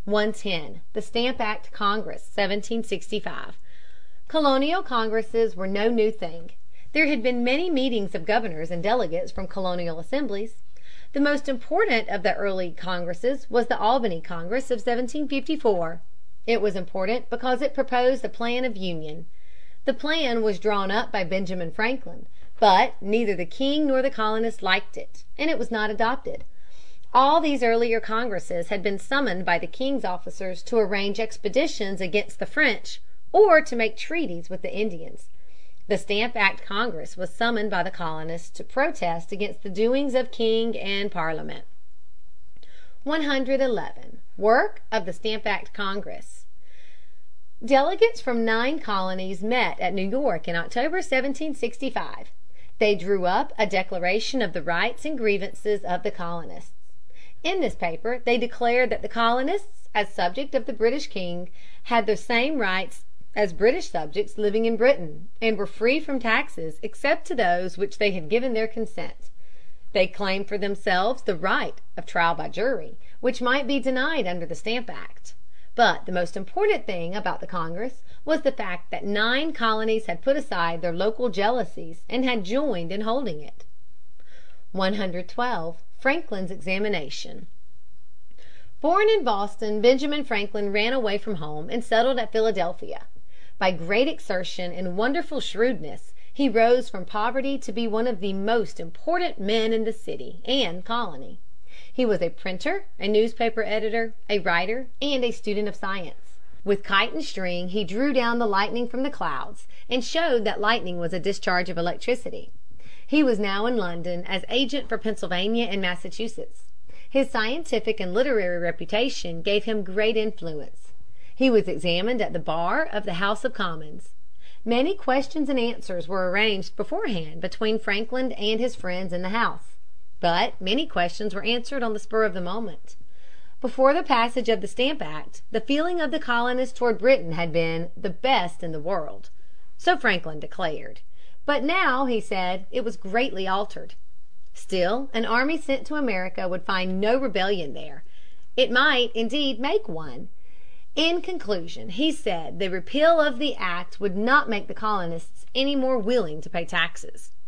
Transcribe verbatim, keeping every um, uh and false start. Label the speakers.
Speaker 1: one ten. The Stamp Act Congress, seventeen sixty-five. Colonial congresses were no new thing. There had been many meetings of governors and delegates from colonial assemblies. The most important of the early congresses was the Albany Congress of seventeen fifty-four. It was important because it proposed a plan of union. The plan was drawn up by Benjamin Franklin, but neither the king nor the colonists liked it, and it was not adopted. All these earlier congresses had been summoned by the king's officers to arrange expeditions against the French or to make treaties with the Indians. The Stamp Act Congress was summoned by the colonists to protest against the doings of king and parliament. one hundred eleven. Work of the Stamp Act Congress. Delegates from nine colonies met at New York in October, seventeen sixty-five. They drew up a declaration of the rights and grievances of the colonists. In this paper they declared that the colonists, as subjects of the British king, had the same rights as British subjects living in Britain, and were free from taxes except to those which they had given their consent. They claimed for themselves the right of trial by jury, which might be denied under the Stamp Act. But the most important thing about the Congress was the fact that nine colonies had put aside their local jealousies and had joined in holding it. one hundred twelve. Franklin's examination. Born in Boston, Benjamin Franklin ran away from home and settled at Philadelphia. By great exertion and wonderful shrewdness, he rose from poverty to be one of the most important men in the city and colony. He was a printer, a newspaper editor, a writer, and a student of science. With kite and string he drew down the lightning from the clouds and showed that lightning was a discharge of electricity. He was now in London as agent for Pennsylvania and Massachusetts. His scientific and literary reputation gave him great influence. He was examined at the bar of the House of Commons. Many questions and answers were arranged beforehand between Franklin and his friends in the House. But many questions were answered on the spur of the moment. Before the passage of the Stamp Act, the feeling of the colonists toward Britain had been the best in the world. So Franklin declared. But now, he said, it was greatly altered. Still, an army sent to America would find no rebellion there. It might, indeed, make one. In conclusion, he said the repeal of the act would not make the colonists any more willing to pay taxes.